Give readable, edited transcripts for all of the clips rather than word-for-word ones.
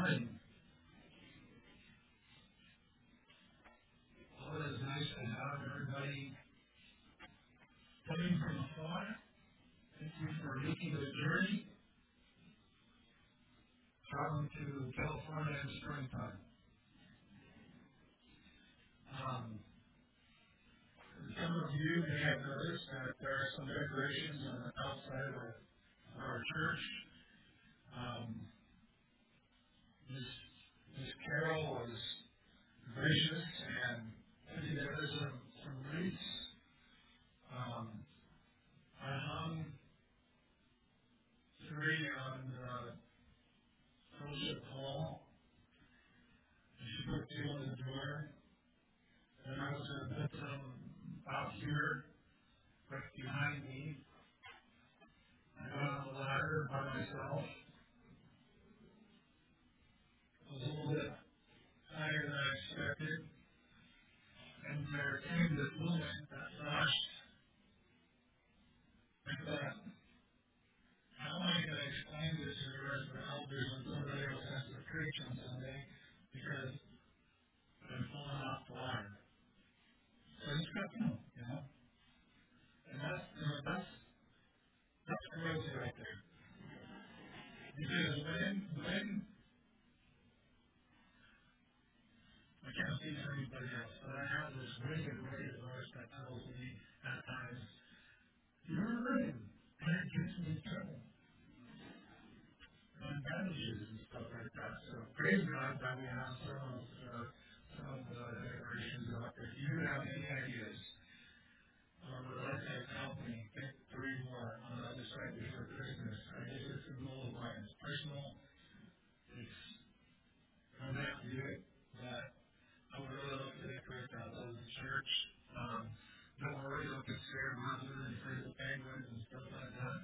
morning. Well, it is nice to have everybody coming from afar. Thank you for making the journey, traveling to California in springtime. Some of you may have noticed that there are some decorations on the outside of our church. Miss Carol was gracious and put together some wreaths. I hung 3 on the fellowship hall, and she put 2 on the door. And I was going to put some out here, right behind me. I got on the ladder by myself. I was a little bit higher than I expected. And there came this moment that flashed. I thought, how am I going to explain this to the rest of the elders when somebody else has to preach on Sunday? Because I'm falling off the ladder. So I just got to know, you know? And that's growth right there. Because when I can't speak for anybody else, but I have this wicked voice that tells me at times, you're right, and it gets me in trouble. On bandages and stuff like that. So praise God that we have some of the decorations up. If you have any ideas, would like to help me get 3 more on the other side before Christmas. I guess it's a goal of mine. It's personal. I don't have to do it, but I would really love to decorate that little church. Don't worry, don't get scared, monsters and crazy penguins and stuff like that.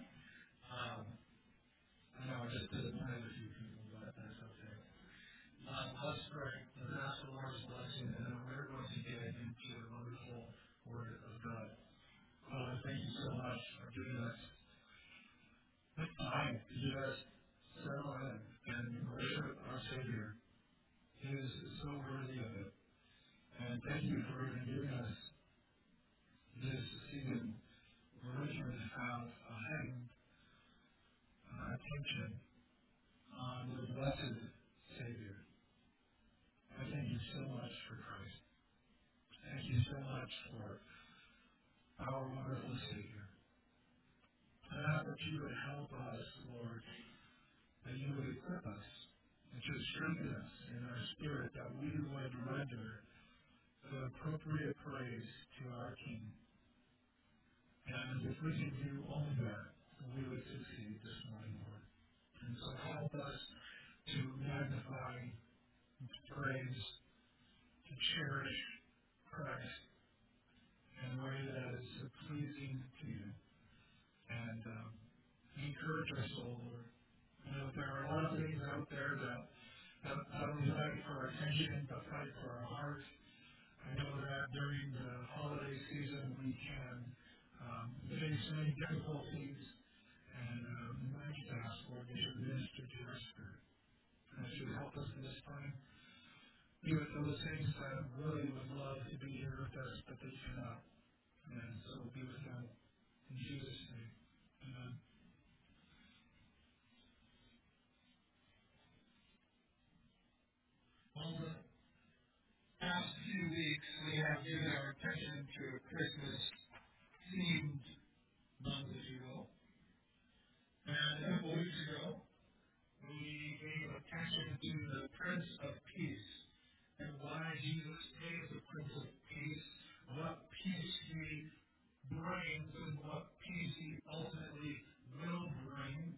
I know I just disappointed a few people, but that's okay. Let's pray. Let's ask the Lord's blessing, and then we're going to get into the wonderful Word of God. Father, thank you so much for giving us this time to just settle in and worship our Savior. He is so worthy of it. And thank you for even giving us this season where we can have a heightened attention on the blessed Savior. I thank you so much for Christ. Thank you so much for our wonderful Savior. I ask that you would help us, Lord, that you would equip us and to strengthen us in our spirit, that we would render the appropriate praise to our King. And if we can do only that, we would succeed this morning, Lord. And so help us to magnify, to praise, to cherish Christ in a way that is pleasing to you. And encourage our soul, Lord. You know, there are a lot of things out there that not only fight for our attention, but fight for our heart. I know that during the holiday season we can face many difficulties, and I just ask, Lord, that you minister to our spirit. And that you help us in this time. Be with those things that really would love to be here with us, but they cannot. And so be with them. In Jesus' name. Amen. Well, the past few weeks, we have given our attention to a Christmas-themed month, if you will. And a couple weeks ago, we gave attention to the Prince of Peace and why Jesus is the Prince of Peace, what peace he brings, and what peace he ultimately will bring.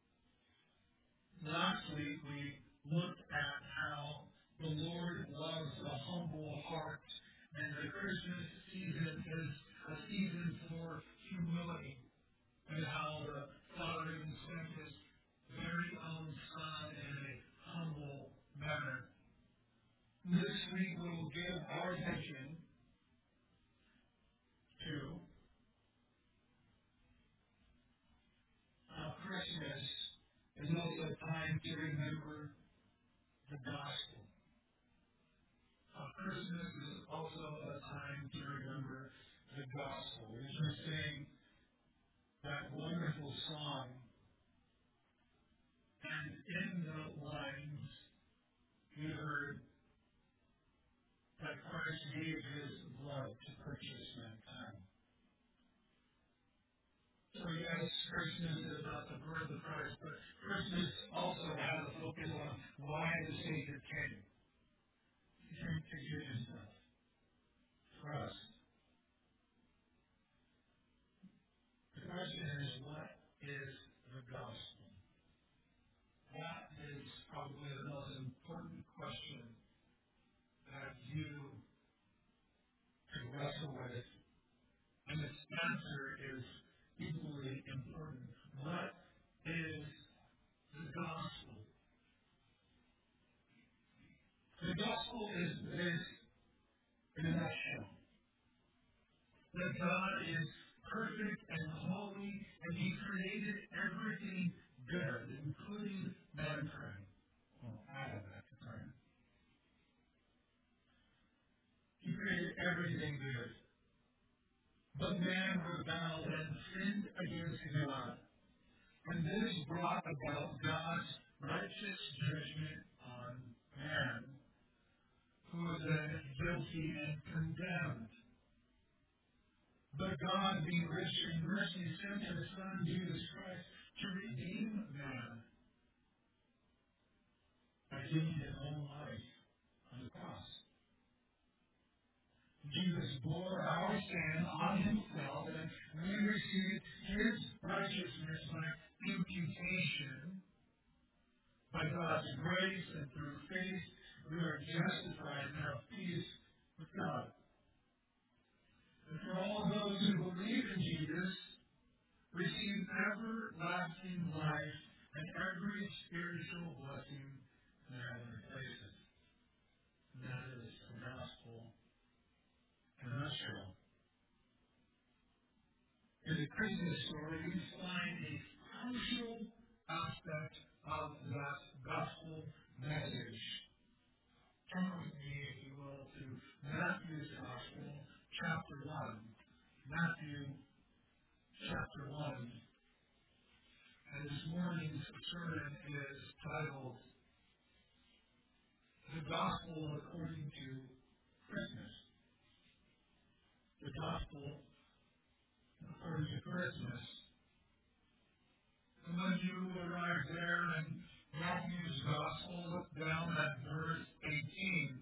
Last week, we looked at how the Lord loves a humble heart, and the Christmas season is a season for humility, and how the Father even sent his very own Son in a humble manner. This week, we will give our attention to how Christmas is also a time to remember the gospel. Christmas is also a time to remember the gospel. We just sang that wonderful song, and in the lines we heard that Christ gave his blood to purchase mankind. So yes, Christmas is about the birth of Christ, but Christmas also has a focus on why the Savior came. He came to give himself for us. The question is, what is the gospel? That is probably the most important question that you could wrestle with, and its answer is equally important. What is the gospel? The gospel is this in a nutshell: that God is perfect and holy, and he created everything good, including mankind. Well, Adam at the time. He created everything good. But man rebelled and sinned against God. And this brought about God's righteous judgment on man, who was then guilty and condemned. But God, being rich in mercy, sent his Son, Jesus Christ, to redeem man by giving his own life on the cross. Jesus bore our sin on himself, and we received his righteousness by imputation. By God's grace and through faith, we are justified and have peace with God. And for all those who believe in Jesus, receive everlasting life and every spiritual blessing in heavenly places. And that is the gospel in a nutshell. In the Christmas story, we find a crucial aspect of that gospel message. Turn with me, if you will, to Matthew's Gospel, chapter 1. Matthew, chapter 1. And this morning's sermon is titled, The Gospel According to Christmas. The Gospel according to Christmas. And when you arrive there in Matthew's Gospel, look down at verse 18.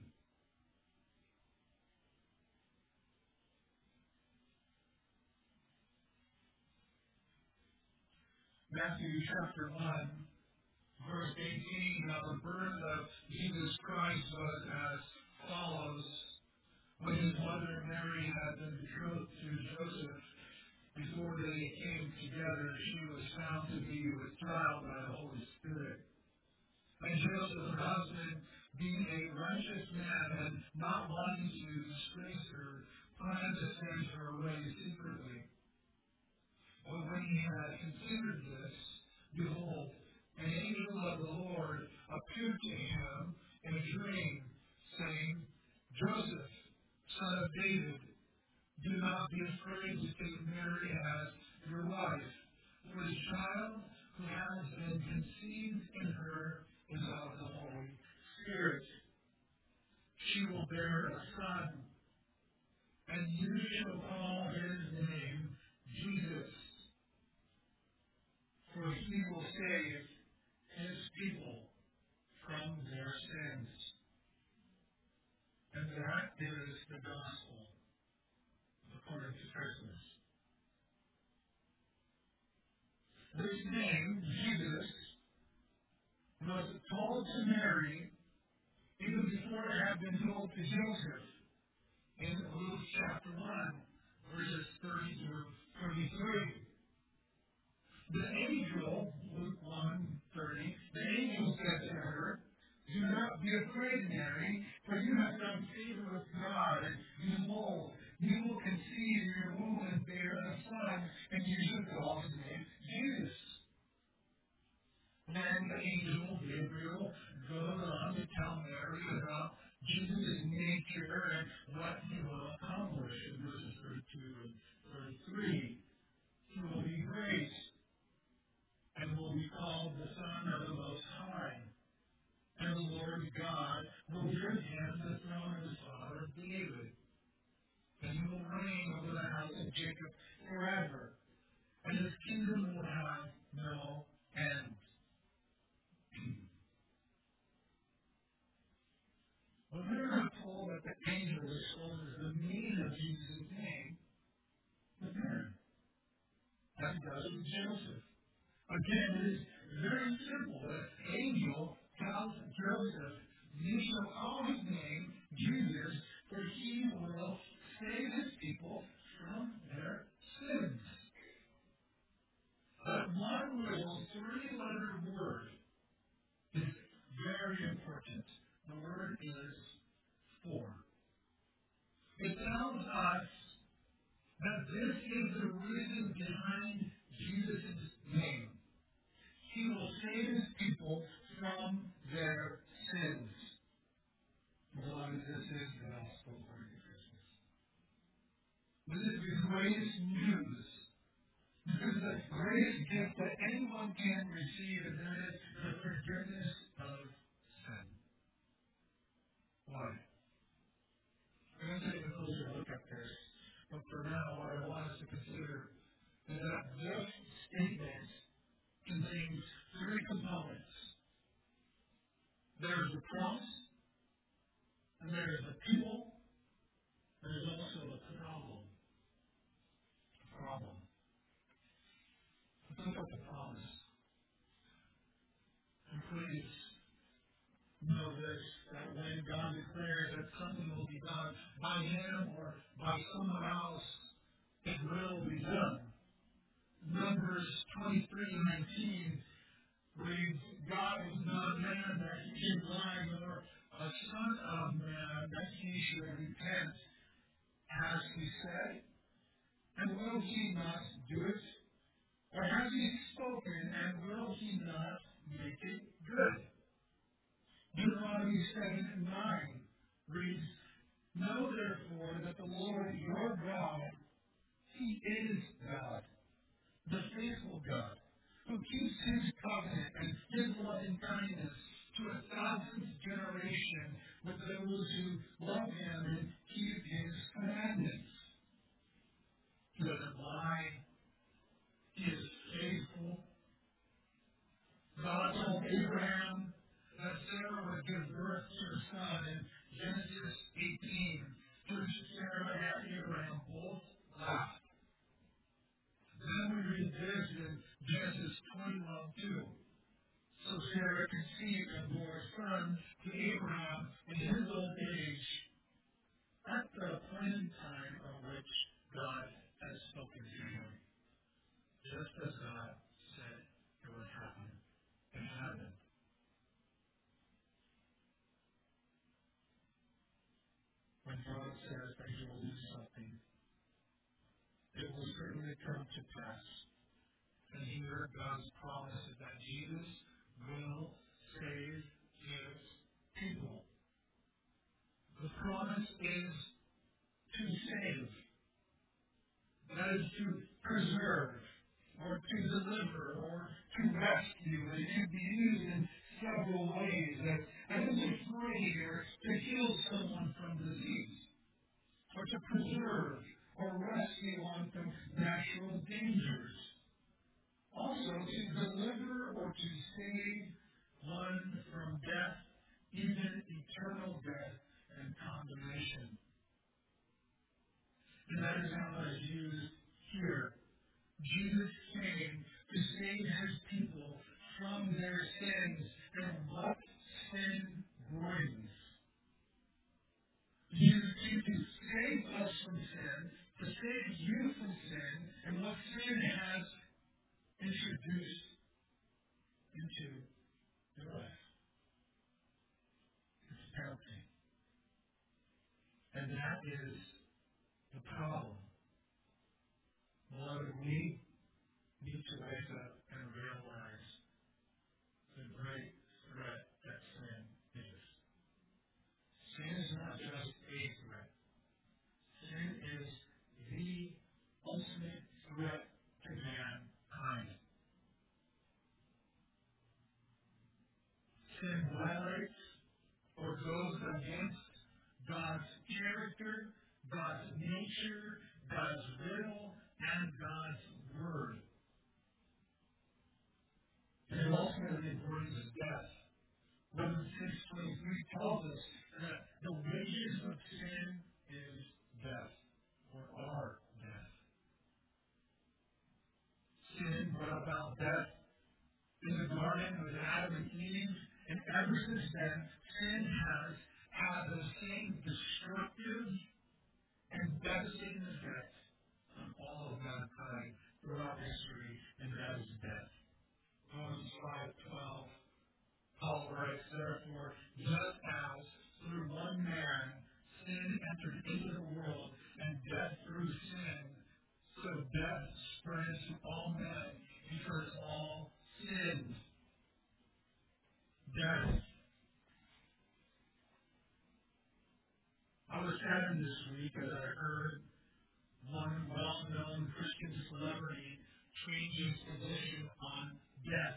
Matthew chapter 1, verse 18. Now the birth of Jesus Christ was as follows. When his mother Mary had been betrothed to Joseph, before they came together, she was found to be with child by the Holy Spirit. And Joseph, her husband, being a righteous man and not wanting to disgrace her, planned to send her away secretly. But when he had considered this, behold, an angel of the Lord appeared to him in a dream, saying, Joseph, son of David, do not be afraid to take Mary as your wife, for the child who has been conceived in her is of the Holy Spirit. She will bear a son, and you shall call his name Jesus, for he will save his people from their sins. And that is the gospel according to Christmas. This name, Jesus, was told to Mary even before it had been told to Joseph in Luke chapter 1, verses 30 through 33. The angel, Luke 1:30, the angel said to her, do not be afraid, Mary, for you have found favor with God, and behold, you will conceive in your womb and bear a son, and you shall call his name Jesus. Then the angel Gabriel goes on to Savior and what he will accomplish in verses 32 and 33. He will be great and will be called the Son of the Most High. And the Lord God will give him the throne of his father David. And he will reign over the house of Jacob forever. And his kingdom will have no end. When we are not told that the angel discloses the meaning of Jesus' name, with Mary, as he does with Joseph. Again, it is very simple. The angel tells Joseph, "You shall call his name Jesus, for he will save his people from their sins." But one little three-letter word is very important. The word is "for." It tells us that this is the reason behind Jesus' name. He will save his people from their sins. Beloved, this is the gospel according to Christmas. This is the greatest news. This is the greatest gift that anyone can receive, and that is the forgiveness of sin. Why? I'm going to take a closer look at this, but for now, what I want us to consider is that this statement contains three components. There's the promise, and there's the people, and there's also the problem. The problem. Let's look at the promise. And please know this, that when God declares that something will be done by him or by someone else, it will be done. Numbers 23:19 reads, "God is not a man that he should lie, nor a son of man that he should repent. Has he said, and will he not do it? Or has he spoken, and will he not make it good?" Deuteronomy 7:9 reads, "Know therefore that the Lord your God, he is God, the faithful God, who keeps his covenant and his loving kindness to 1,000th generation with those who love him and keep his commandments." He doesn't lie. He is faithful. God told Abraham that Sarah would give birth to a son in Genesis 18, to which Sarah and Abraham both laughed. Then we read this in Genesis 21:2. "So Sarah conceived and bore a son to Abraham in his old age, at the appointed time of which God had spoken to him." Just as God said it would happen. It happened. When God says that he will do something, it will certainly come to pass. And here God's promise is that Jesus will save his people. The promise is to save. That is to preserve, or to deliver, or to rescue. It can be used in several ways. As a free, or to heal someone from disease, or to preserve or rescue one from natural dangers. Also, to deliver or to save one from death, even eternal death and condemnation. And that is how it is used here. Jesus came to save his people from their sins and what sin brings. Jesus came to save us from sin, to save you from sin, and what sin has introduced into your life. It's penalty. And that is the problem. Beloved, we need to wake up and realize the great threat that sin is. Sin is not just a sin violates or goes against God's character, God's nature, God's will, and God's word. And it ultimately brings death. Romans 6:23 tells us that the wages of sin is death, or are death. Sin brought about death in the garden with Adam and Eve, and ever since then, sin has had the same destructive and devastating effect on all of mankind throughout history, and that is death. Romans 5:12, Paul writes, therefore, just as through one man sin entered into the world, and death through sin, so death spread to all men because all sinned. Death. I was saddened this week as I heard one well-known Christian celebrity change his position on death.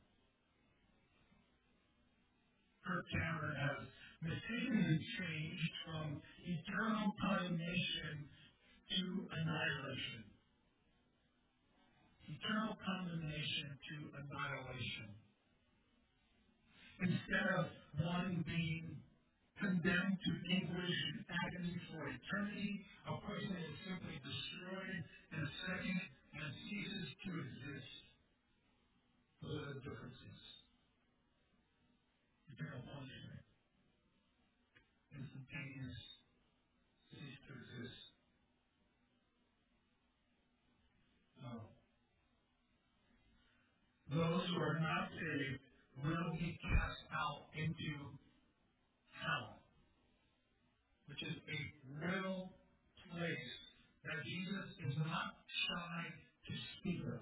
Kirk Cameron has mistakenly changed from eternal condemnation to annihilation. Eternal condemnation to annihilation. Instead of one being condemned to anguish and agony for eternity, a person is simply destroyed in a second and ceases to exist. Those are the differences. Eternal punishment. Instantaneous, cease to exist. No. Those who are not saved will be cast out into hell, which is a real place that Jesus is not shy to speak of.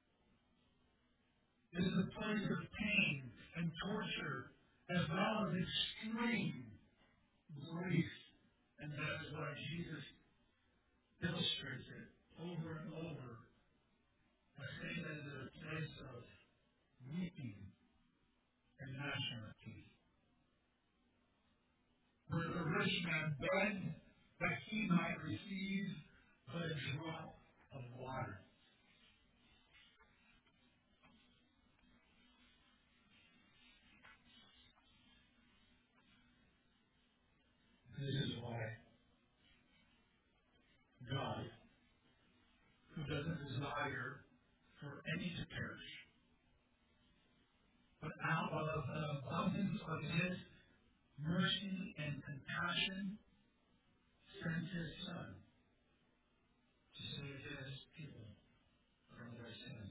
It is a place of pain and torture, as well as extreme grief. And that is why Jesus illustrates it over and over by saying that it is a place of weeping and gnashing of teeth. Where the rich man begged that he might receive but a drop of water. This is why God, who doesn't desire for any to perish, but out of the abundance of his mercy and compassion, sent his Son to save his people from their sins.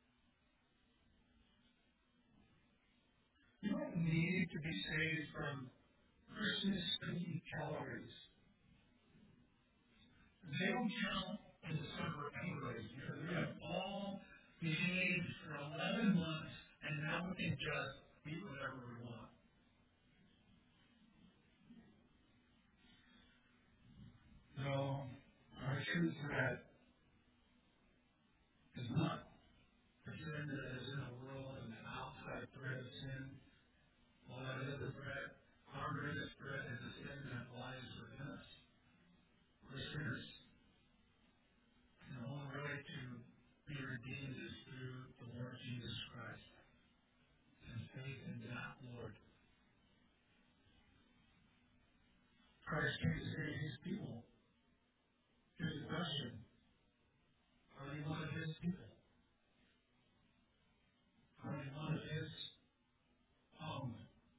You don't need to be saved from Christmas cookie calories. They don't count in December anyways, because we have all behaved for 11 months, and now we can just eat whatever we want. No, our true threat is not the sin that is in the world and the outside threat of sin. Well, that is a threat. Our greatest threat is the sin that lies within us. We're sinners. And the only way to be redeemed is through the Lord Jesus Christ and faith in that Lord. Christ came to save his people. Here's the question. Are you one of his people? Are you one of his own?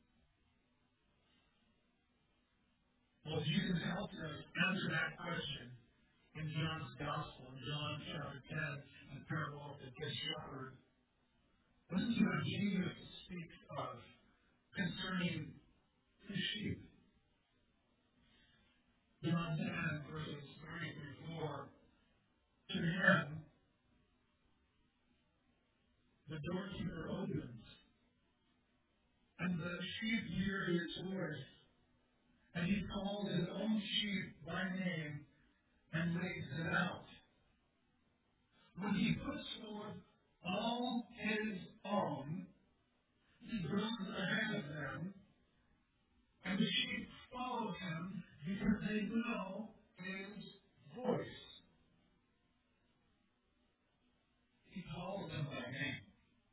Well, Jesus helps us answer that question in John's Gospel, in John chapter 10, in the parable of the Good Shepherd. Listen to what Jesus speaks of concerning his sheep. John 10, verses 3 through 4. To him, the doorkeeper opens, and the sheep hear his voice, and he calls his own sheep by name and leads them out. When he puts forth all his own, he goes ahead of them the sheep follow him because they know his voice. He calls them by name.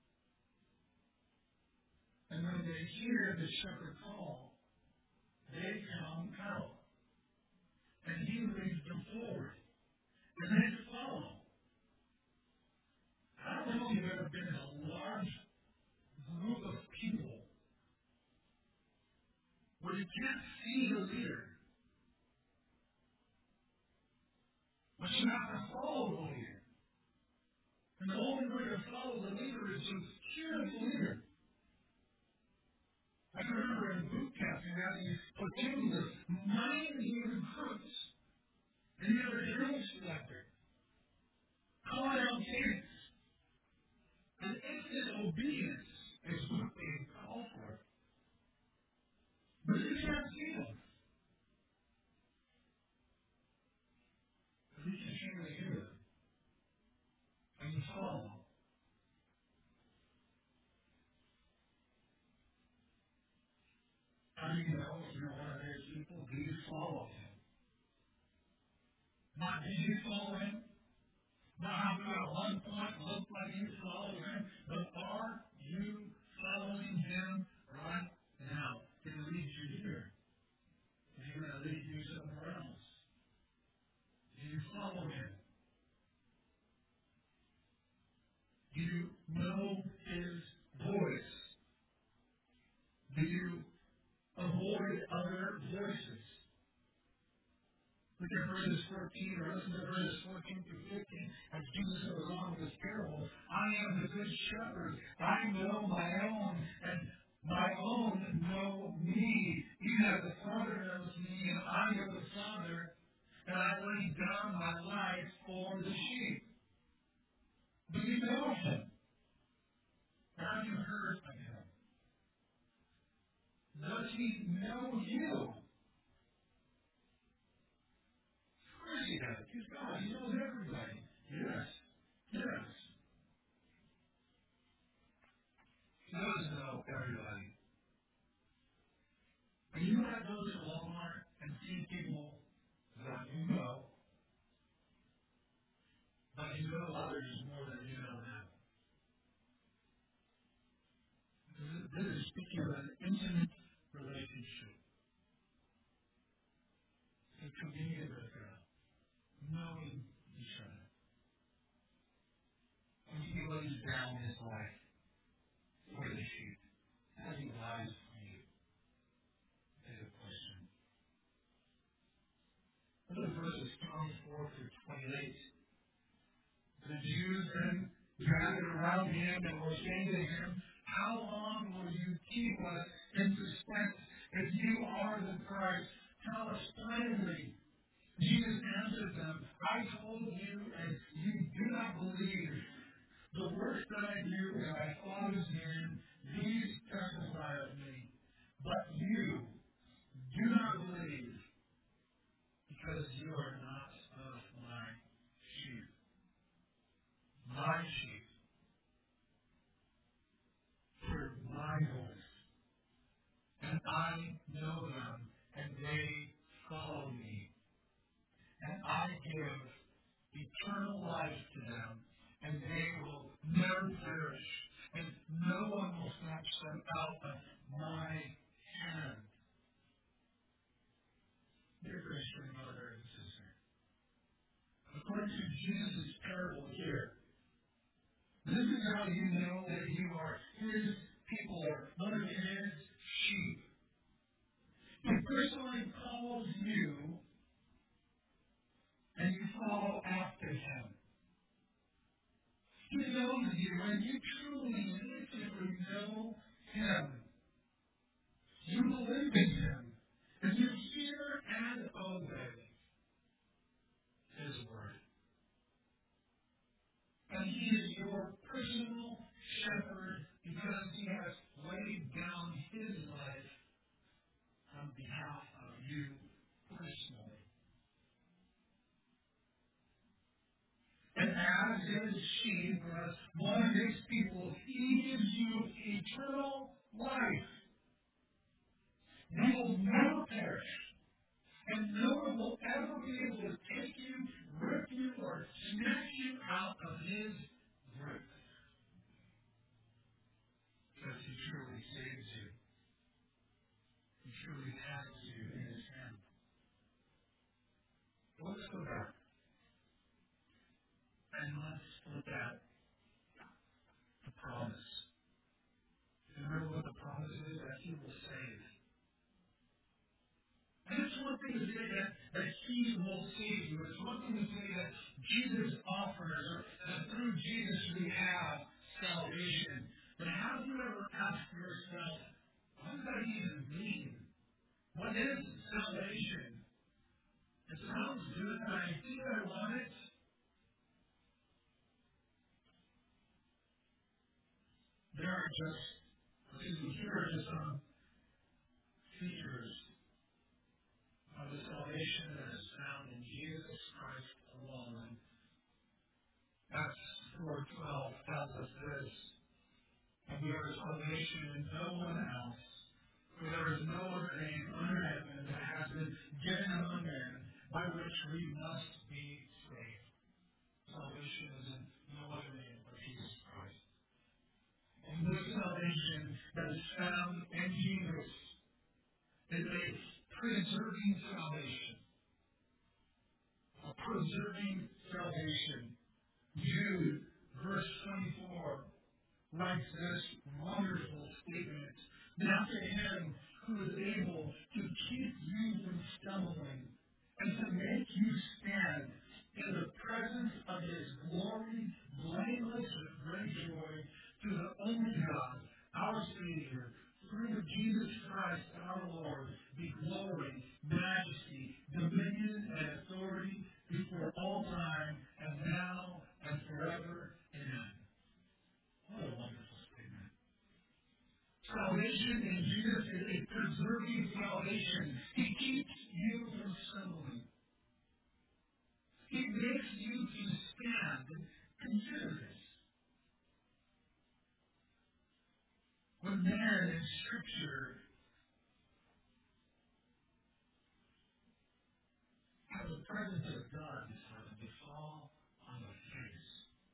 And when they hear the shepherd call, they come out. And he leads them forward. And they follow. I don't know if you've ever been in a large group of people where you can't see the leader, but you have to follow the leader. And the only way to follow the leader is to hear the leader. I can remember in boot camp, you had these platoons of 90 recruits, and you had a drill instructor calling out names. And instant obedience is what they call for. But you can't see them. But you can surely hear them. And you follow. How do you know if you're one of those people? Do you follow him? Not did you follow him? Not how you at one point looked like you followed him, but are you following him right now? Did he lead you here? Is he going to lead you somewhere else? Do you follow him? Do you know his voice? Do you avoid other voices? Look at verses 14, or listen to verses 14 through 15, as Jesus goes on with this parable. I am the good shepherd. I know my own, and my own know me. Even as the Father knows me, and I know the Father, and I lay down my life for the sheep. Do you know him? Have you heard of him? Does he know you? Of course he does. He's God. He knows everybody. Yes. Yes. He does know everybody. And you might go to Walmart and see people that you know, but you know others more than you know them. This is speaking of an intimate relationship. A communion with God. Knowing each other. And he lays down his life for the sheep. As he lies for you. Is a question. Look at verses 24 through 28. The Jews then gathered around him and were saying to him, how long will you keep us in suspense? If you are the Christ, tell us plainly. Jesus answered them, I told you, and you do not believe. The works that I do in my Father's name, these testify of me. But you do not believe, because you are not of my sheep. My sheep hear my voice, and I know them, and they follow me. And I give eternal life to them, and they will never perish, and no one will snatch them out of my hand. Dear Christian brother and sister, according to Jesus' parable here, this is how you know that you are his people, or one of his sheep. He personally calls you, and you follow after him. He knows you, and you truly and intimately know him. You believe in him, and you hear and obey his word. And he is your personal shepherd because he has laid down his life on behalf of you personally. And as his sheep, as one of his people, he gives you eternal life. You will never perish. And no one will ever be able to take you, rip you, or snatch you out of his grip. Because he truly saves you. He truly has you in his hand. Let's go back. And let's look at the promise. Remember what the promise is? That he will save. And it's one thing to say that he will save you. It's one thing to say that Jesus offers, or that through Jesus we have salvation. But have you ever asked yourself, what does that even mean? What is salvation? It sounds good, but I think I want it. Here are just some features of the salvation that is found in Jesus Christ alone. Acts 4:12 tells us this: and there is salvation in no one else, for there is no other name under heaven that has been given among men by which we must be saved. Salvation is in no other name but Jesus Christ. And this salvation that is found in Jesus is a preserving salvation. A preserving salvation. Jude, verse 24, writes this wonderful statement: now to him who is able to keep you from stumbling and to make you stand in the presence of his glory, blameless with great joy, to the only God, our Savior, through Jesus Christ our Lord, be glory, majesty, dominion, and authority before all time, and now and forever. Amen. What a wonderful statement. Salvation in Jesus is a preserving salvation. He keeps you from stumbling. He makes you to stand. Consider this. When man in Scripture has the presence of God before them, they fall on their face.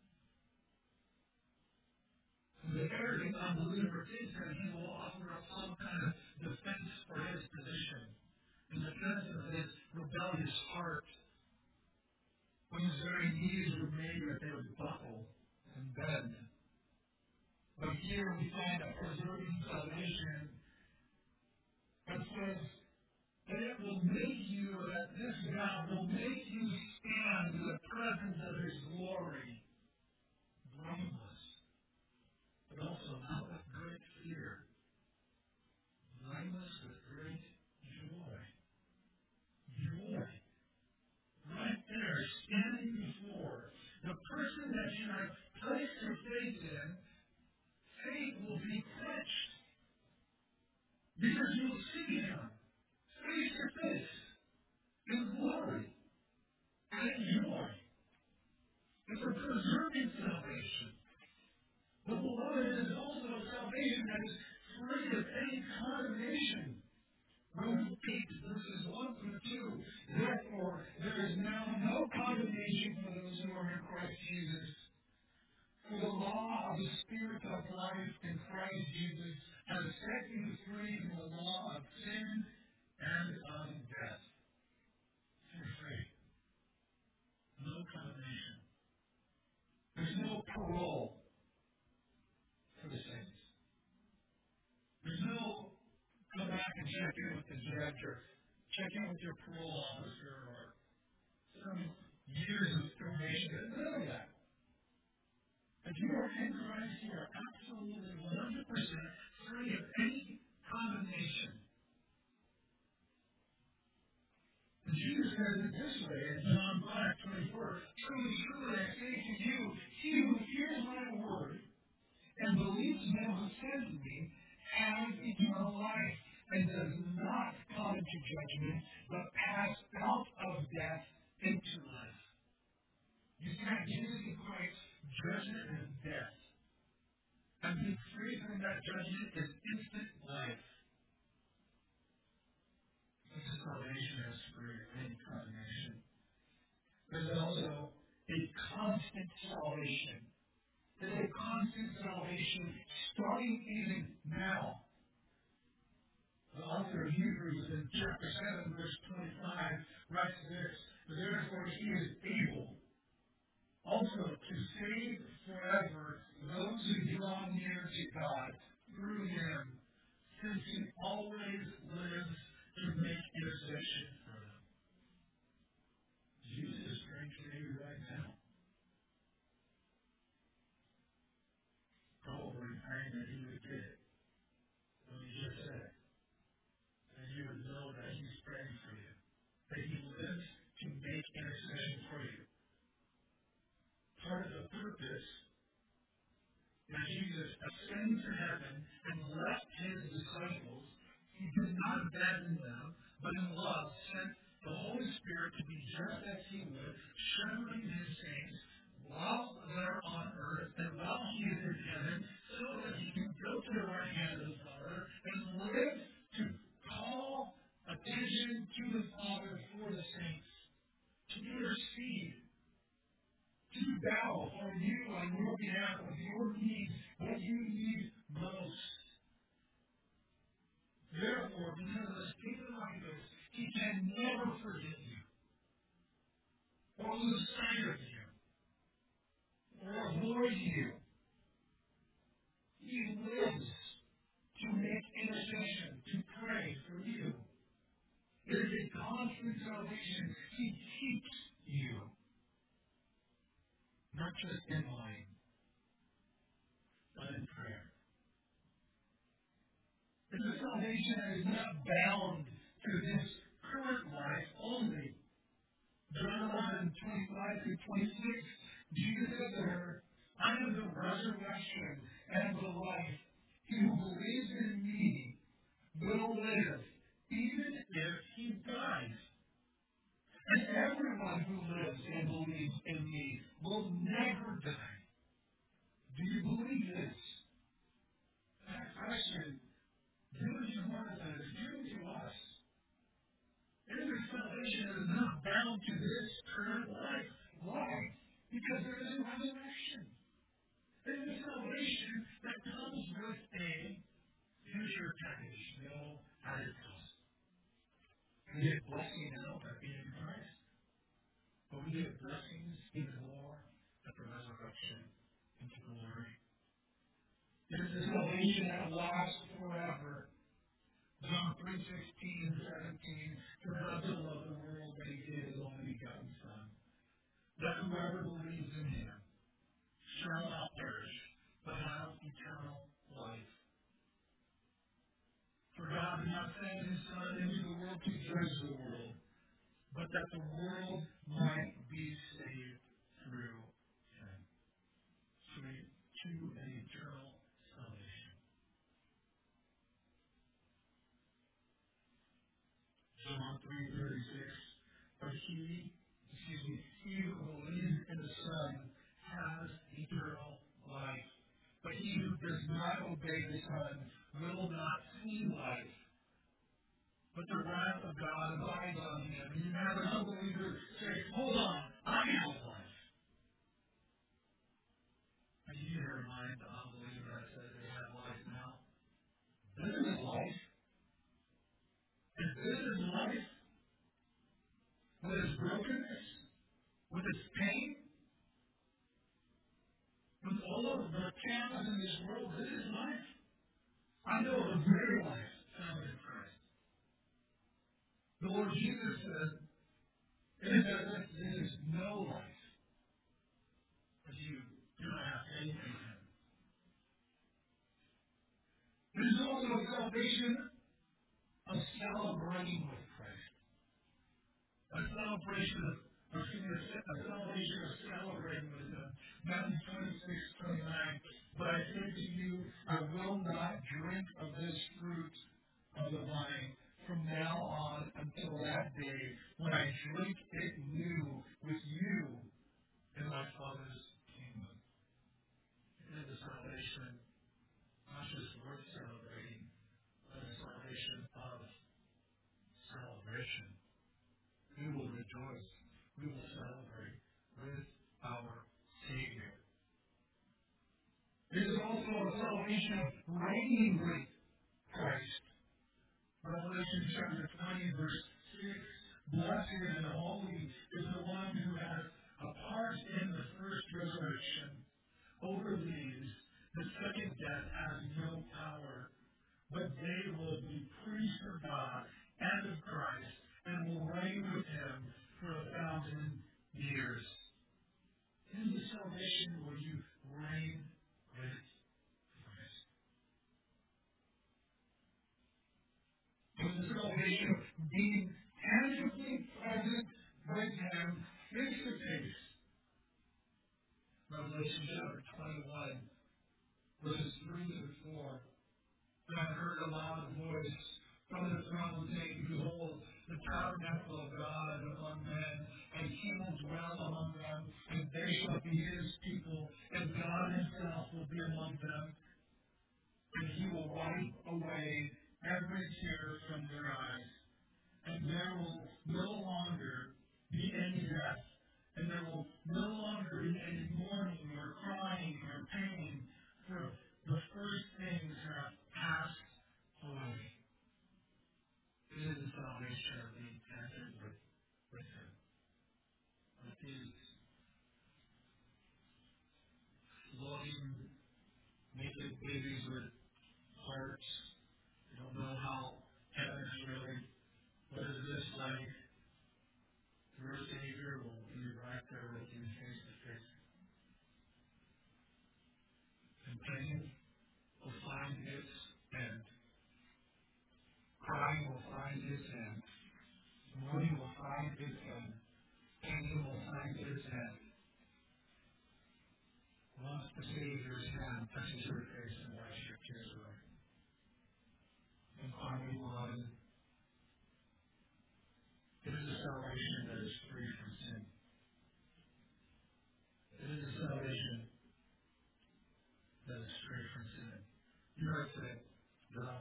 And the arrogant unbeliever thinks that he will offer up some kind of defense for his position, in defense of his rebellious heart. When his very knees were made that they would buckle and bend. But here we find a preserving salvation that says that it will make you, that this God will make you stand in the presence of his glory, blameless, but also not with great fear, blameless with great joy. Joy. Right there, standing before the person that you have placed your faith in, faith will be quenched. Because you'll see him face to face in glory and in joy. It's a preserving salvation. But beloved, it is also a salvation that is free of any condemnation. Romans 8, verses 1 through 2. Therefore, there is now no condemnation for those who are in Christ Jesus. For the law of the Spirit of life in Christ Jesus has set you free from the law of sin and of death. You're free. No condemnation. There's no parole for the saints. There's no come back and check in with the judge or check in with your parole officer or some years of probation. None of that. If you are in Christ, you are absolutely 100% free of any condemnation. And Jesus says it this way in John 5:24. Truly, truly, I say to you, he who hears my word and believes him who sent me has eternal life and does not come into judgment, but pass out of death into life. You see, Jesus in Christ, judgment is death. And being free from that judgment is instant life. constant salvation. It is a constant salvation starting even now. The author of Hebrews in chapter 7, verse 25 writes this, therefore he is able also to save forever those who draw near to God through him, since he always lives to make intercession for them. Jesus is praying for you right now. Probably praying that he would get it. What he just said. That you would know that he's praying for you. That he lives to make intercession for you. Part of the purpose that Jesus ascended to heaven and left his disciples, he did not abandon them, but in love sent the Holy Spirit to be just as he would, shepherding his saints while they're on earth and while he is in heaven, so that he can go to the right hand of the Father and live to call attention to the Father for the saints, to intercede, to battle for you on your behalf of your needs, what you need most. Therefore, because of the state of the Holy Ghost, he can never forget you, or lose sight of you, or avoid you. He lives to make intercession, to pray for you. It is a constant salvation. He keeps you, not just in mind, but in prayer. It's a salvation that is not bound to this current life only. John 11:25 through 26, Jesus said to her, I am the resurrection and the life. He who believes in me will live, even if he dies. And everyone who lives and believes in me will never die. Do you believe this? That question, given to Martha, is given to us. Every salvation is not bound to this current life. Why? Because there is a resurrection. There is a salvation that comes with a future package, no added cost. We get blessing now by being in Christ, but we get blessings even more at the resurrection into glory. It is a salvation that lasts forever. John 3:16 and 17, for God so loved the world that he gave his only begotten Son, that whoever believes in him shall not perish, but have eternal life. For God did not send his Son into the world to judge the world, but that the world might be saved through him. To an eternal salvation. John 3:36. But he who believes in the Son has eternal life. But he who does not obey the Son will not see life, but the wrath of God abides on him. And you have an unbeliever say, hold on, I have life. And you need to remind the unbeliever that says they have life now. This is life. And this is life. With its brokenness, with its pain, with all of the chaos in this world, this is life. I know the greater life found in Christ. The Lord Jesus said, it is as if this is no life, if you do not have faith in him. It is also a salvation of celebrating with Christ. A salvation of celebrating with him. Matthew 26:29. But I say to you, I will not drink of this fruit of the vine from now on until that day when I drink it new with you in my Father's kingdom. It is a salvation not just worth celebrating, but a salvation of celebration. We will rejoice. We will celebrate with our salvation of reigning with Christ. Revelation chapter 20, verse 6, blessed and holy is the one who has a part in the first resurrection. Over these, the second death has no power, but they will be priests of God and of Christ, and will reign with him for 1,000 years. In the salvation will you reign with Christ. In the salvation of being tangibly present with him face to face. Revelation chapter 21, verses 3 to 4. And I heard a loud voice from the throne saying, Behold, the tabernacle of God among men, and he will dwell among them, and they shall be his people, and God himself will be among them, and he will wipe away every tear from their eyes. And there will no longer be any death, and there will no longer be any mourning or crying or pain, for the first things have passed away. It is the salvation of being planted with him. With these floating naked babies with hearts. You don't know how heaven is really. What is this like? Your Savior will be right there with you face to face. And pain will find its end. Crying will find its end. Mourning will find its end. Pain will find its end. Once the Savior's hand touches your face and wipes your tears away. And finally, beloved, it is a salvation that is free from sin. It is a salvation that is free from sin. You might say, well,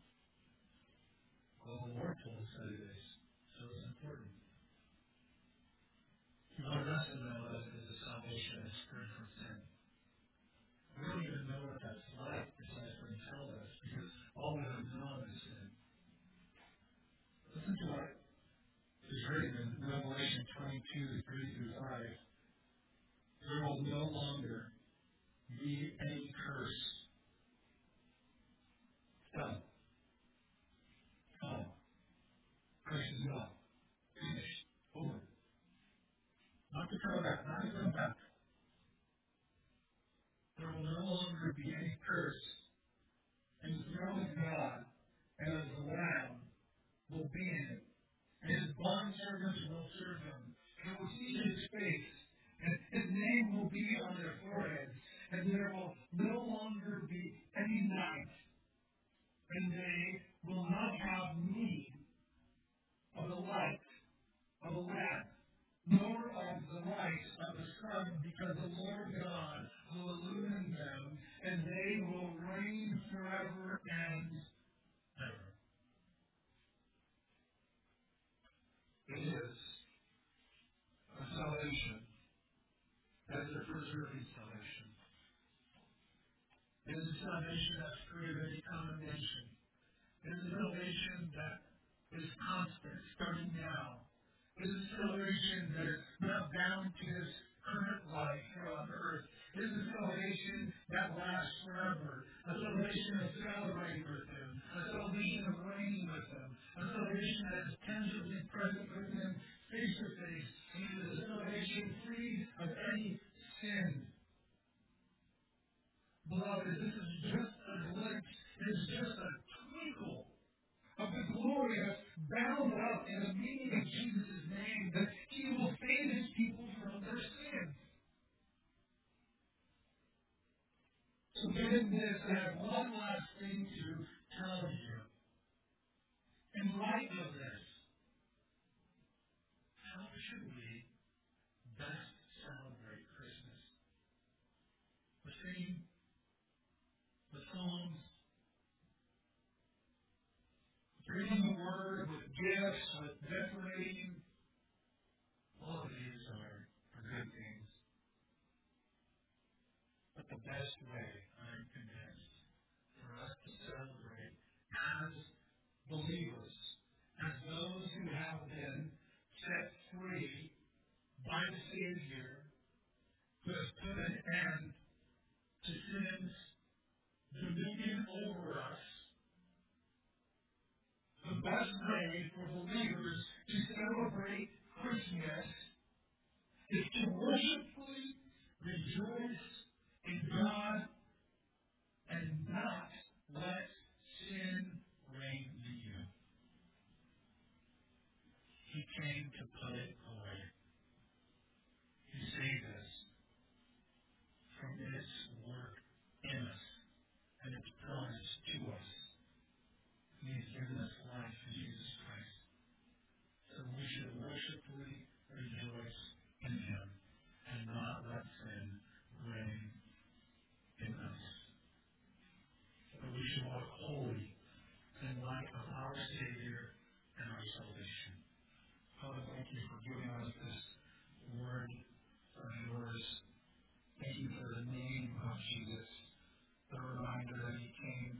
the Lord told us that it is, so it's important. You want us to know that it is a salvation that is free from sin. We don't even know what that's like besides when He tells us, because all we have known is sin. Listen to what is written in Revelation 22, 3 through 5. There will no longer be any curse. Done. Curse is gone. Finished. Over. Not to come back. Not to come back. There will no longer be any curse. And the throne of God and of the Lamb will be in it. And his bondservants will serve him. They will see his face. And his name will be on their foreheads. And there will no longer be any night. And they will not have need of the light of a lamp, nor of the light of the sun, because the Lord God will illumine them, and they will reign forever and ever. It is a salvation that is a preserving salvation. It is a salvation that's free of any condemnation. It is a salvation that is constant, starting now. It is a salvation that is not bound to this current life here on earth. It is a salvation that lasts forever. A salvation of celebrating with Him. A salvation of reigning with Him. A salvation that is tangibly present with Him face to face. And it is a salvation free of any sin. Beloved, this is just a glimpse. It is just a twinkle of the glory that's bound up in the meaning of Jesus' name, that He will save His people from their sins. So given this, I have one last thing to tell you. In light of this, how should we best celebrate Christmas? With singing, with songs, reading the Word, with gifts, with decorating. All of these are good things. But the best way, I'm convinced, believers as those who have been set free by the Savior, who has put an end to sin's dominion over us. The best way for believers to celebrate Christmas is to worshipfully rejoice in God and not let sin reign in you. He came to put it away. He saved us from its work in us and its promise to us. He has given us life in Jesus Christ. So we should worshipfully rejoice in Him and not let sin reign in us. But we should walk holy in light of our Savior and our salvation. Father, thank you for giving us this word of yours. Thank you for the name of Jesus, the reminder that He came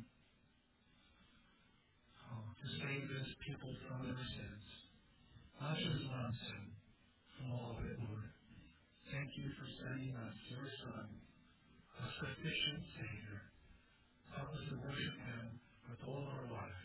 to save His people from their sins. Not just one sin, from all of it, Lord. Thank you for sending us your Son, a sufficient Savior. Help us to worship Him with all our life.